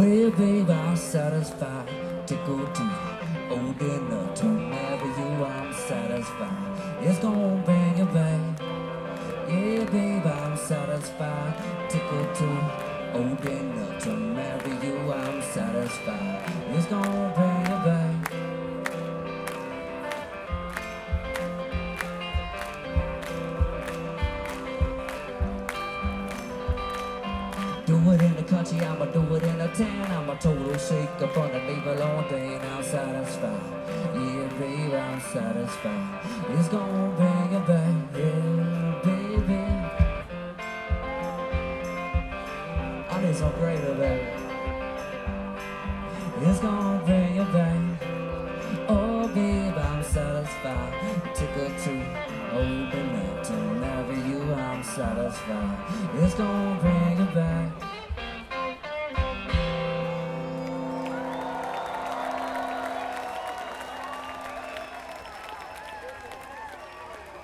Well, babe, I'm satisfied to go to old enough to marry you. I'm satisfied. It's gonna bring you back. Yeah, babe, I'm satisfied to go to old enough to marry you. I'm satisfied. It's gonna bring you back. Do it in the country, I'ma do it in the town. I'm a total shaker from the label all day, and I'm satisfied. Yeah, babe, I'm satisfied. It's gonna bring you back, yeah, baby. I need some greater, baby. It's gonna bring you back. Oh, babe, I'm satisfied. To go to old enough to marry you. I'm satisfied. It's gonna bring